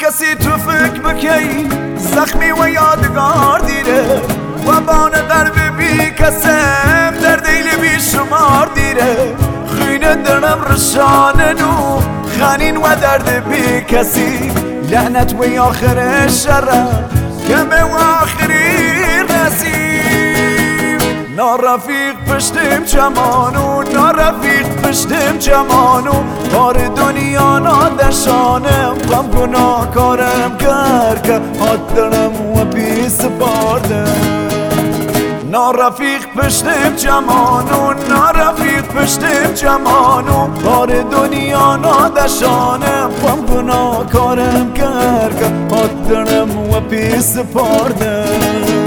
کسی تو فکر بکی زخمی و یادگار دیره و بان قلب بی کسم در دیل بی شمار دیره خینه درم رشانه نو خانین و درد بی کسی لعنت و آخر شره کمه و آخری رسیم نارفیق پشتم چمانو نارفیق پشتم چمانو کار دنیا نادشانم غم گناه کارم کرد حد دارم و پیس باردم نارفیق پشتم جمانو نارفیق پشتم جمانو کار دنیا نادشانم غم گناه کارم کرد حد دارم و پیس باردم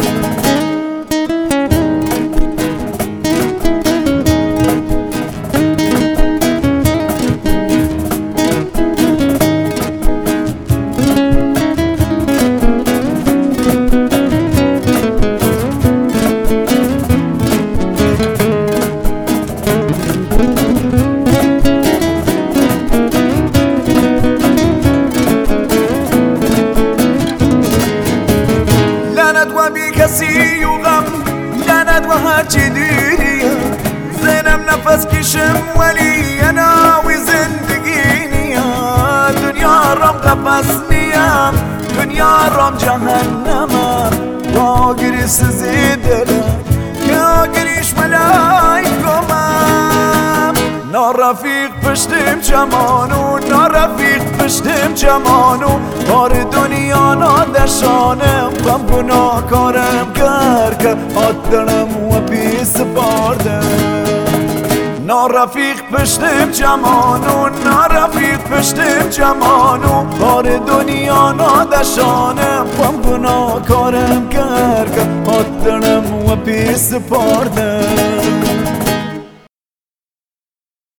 کسی و غم لعنت و هرچی دیدیم زنم نفس کشم ولی ناوی زندگی نیم دنیا رام قفص نیم دنیا رام جهنمم واگری سزی دلم که آگریش ملائکمم نارفیق پشتم جمانو نارفیق پشتم جمانو کار دنیا نادشانم غم گناه کارم کرد حد دارم و پیس باردم نارفیق پشتم جمانو نارفیق پشتم جمانو کار دنیا نادشانم غم گناه کارم کرد حد دارم و پیس باردم